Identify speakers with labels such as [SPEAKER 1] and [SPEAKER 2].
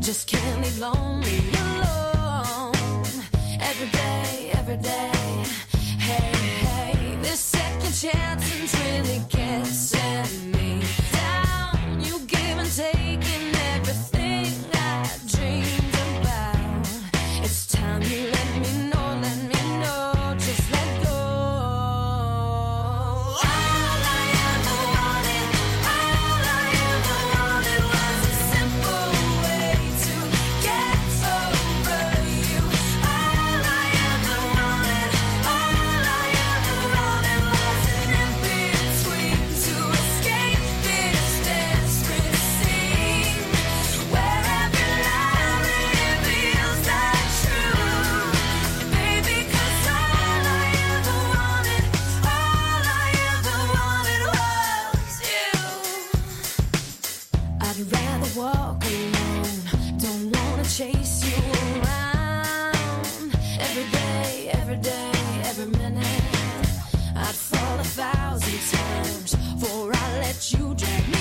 [SPEAKER 1] just can't leave lonely alone. Every day, hey, hey, this second chance really gets me down. You give and take in everything I dreamed about. It's time you let me know, just let go. All I ever wanted was a simple way to get over you. All I ever wanted was an in-between to escape this desperate scene, where every lie reveals the truth, baby, 'cause all I ever wanted was you. I'd rather walk alone, don't wanna chase you around. Every day, every minute, I'd fall 1,000 times before I let you drag me